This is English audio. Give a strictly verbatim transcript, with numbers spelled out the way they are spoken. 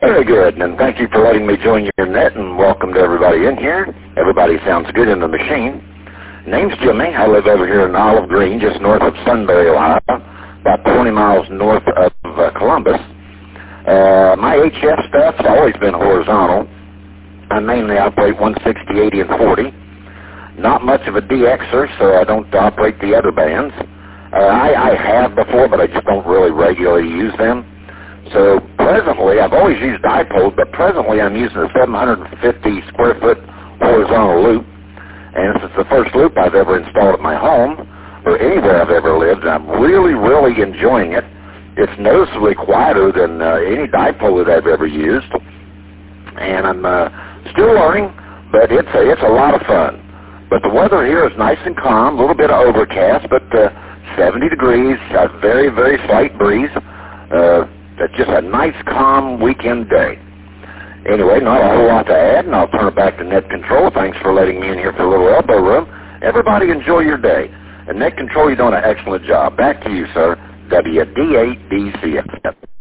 Very good, and thank you for letting me join your net, and welcome to everybody in here. Everybody sounds good in the machine. Name's Jimmy. I live over here in Olive Green, just north of Sunbury, Ohio, about twenty miles north of uh, Columbus. Uh, my H F stuff's always been horizontal. I mainly operate one sixty, eighty, and forty. Not much of a D Xer, so I don't operate the other bands. Uh, I, I have before, but I just don't really regularly use them. So presently, I've always used dipoles, but presently I'm using a seven hundred fifty square foot horizontal loop. And this is the first loop I've ever installed at my home or anywhere I've ever lived, and I'm really, really enjoying it. It's noticeably quieter than uh, any dipole that I've ever used. And I'm uh, still learning, but it's a, it's a lot of fun. But the weather here is nice and calm, a little bit of overcast, but uh, seventy degrees, a very, very slight breeze. Uh, It's just a nice, calm weekend day. Anyway, not a whole lot to add, and I'll turn it back to Net Control. Thanks for letting me in here for a little elbow room. Everybody enjoy your day. And Net Control, you're doing an excellent job. Back to you, sir. W D eight D C F.